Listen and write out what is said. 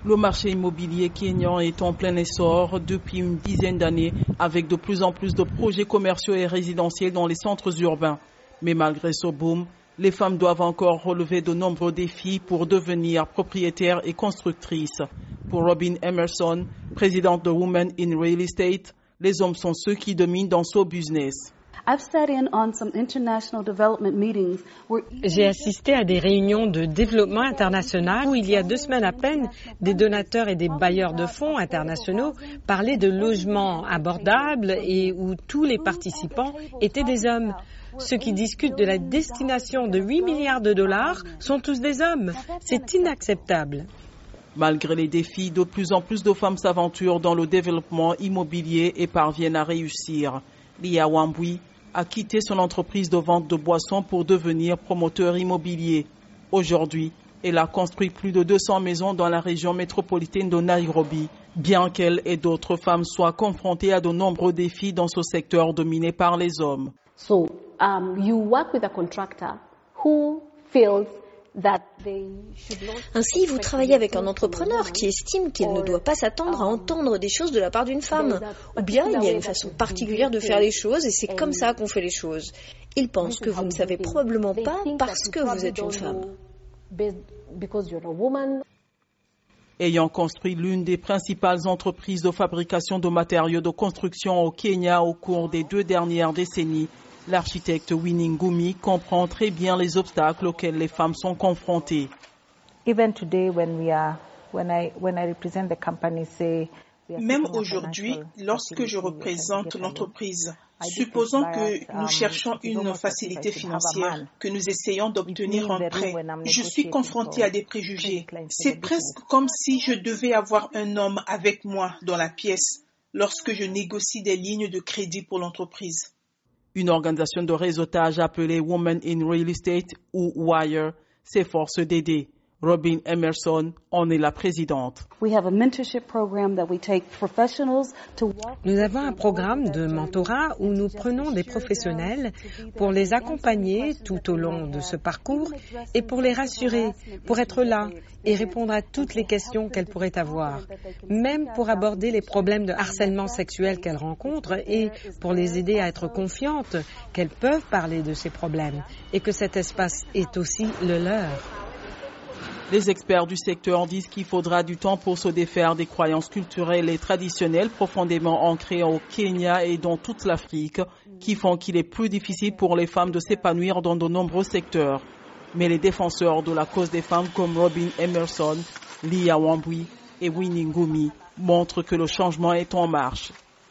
Le marché immobilier kényan est en plein essor depuis une dizaine d'années avec de plus en plus de projets commerciaux et résidentiels dans les centres urbains. Mais malgré ce boom, les femmes doivent encore relever de nombreux défis pour devenir propriétaires et constructrices. Pour Robin Emerson, présidente de Women in Real Estate, les hommes sont ceux qui dominent dans ce business. J'ai assisté à des réunions de développement international où il y a 2 semaines à peine, des donateurs et des bailleurs de fonds internationaux parlaient de logements abordables et où tous les participants étaient des hommes. Ceux qui discutent de la destination de 8 milliards de dollars sont tous des hommes. C'est inacceptable. Malgré les défis, de plus en plus de femmes s'aventurent dans le développement immobilier et parviennent à réussir. Lia Wambui a quitté son entreprise de vente de boissons pour devenir promoteur immobilier. Aujourd'hui, elle a construit plus de 200 maisons dans la région métropolitaine de Nairobi, bien qu'elle et d'autres femmes soient confrontées à de nombreux défis dans ce secteur dominé par les hommes. Ainsi, vous travaillez avec un entrepreneur qui estime qu'il ne doit pas s'attendre à entendre des choses de la part d'une femme. Ou bien il y a une façon particulière de faire les choses et c'est comme ça qu'on fait les choses. Il pense que vous ne savez probablement pas parce que vous êtes une femme. Ayant construit l'une des principales entreprises de fabrication de matériaux de construction au Kenya au cours des 2 dernières décennies, l'architecte Winnie Ngumi comprend très bien les obstacles auxquels les femmes sont confrontées. Même aujourd'hui, lorsque je représente l'entreprise, supposons que nous cherchons une facilité financière, que nous essayons d'obtenir un prêt. Je suis confrontée à des préjugés. C'est presque comme si je devais avoir un homme avec moi dans la pièce lorsque je négocie des lignes de crédit pour l'entreprise. Une organisation de réseautage appelée Women in Real Estate ou WIRE s'efforce d'aider. Robin Emerson en est la présidente. Nous avons un programme de mentorat où nous prenons des professionnels pour les accompagner tout au long de ce parcours et pour les rassurer, pour être là et répondre à toutes les questions qu'elles pourraient avoir, même pour aborder les problèmes de harcèlement sexuel qu'elles rencontrent et pour les aider à être confiantes qu'elles peuvent parler de ces problèmes et que cet espace est aussi le leur. Les experts du secteur disent qu'il faudra du temps pour se défaire des croyances culturelles et traditionnelles profondément ancrées au Kenya et dans toute l'Afrique, qui font qu'il est plus difficile pour les femmes de s'épanouir dans de nombreux secteurs. Mais les défenseurs de la cause des femmes comme Robin Emerson, Lia Wambui et Winnie Ngumi montrent que le changement est en marche.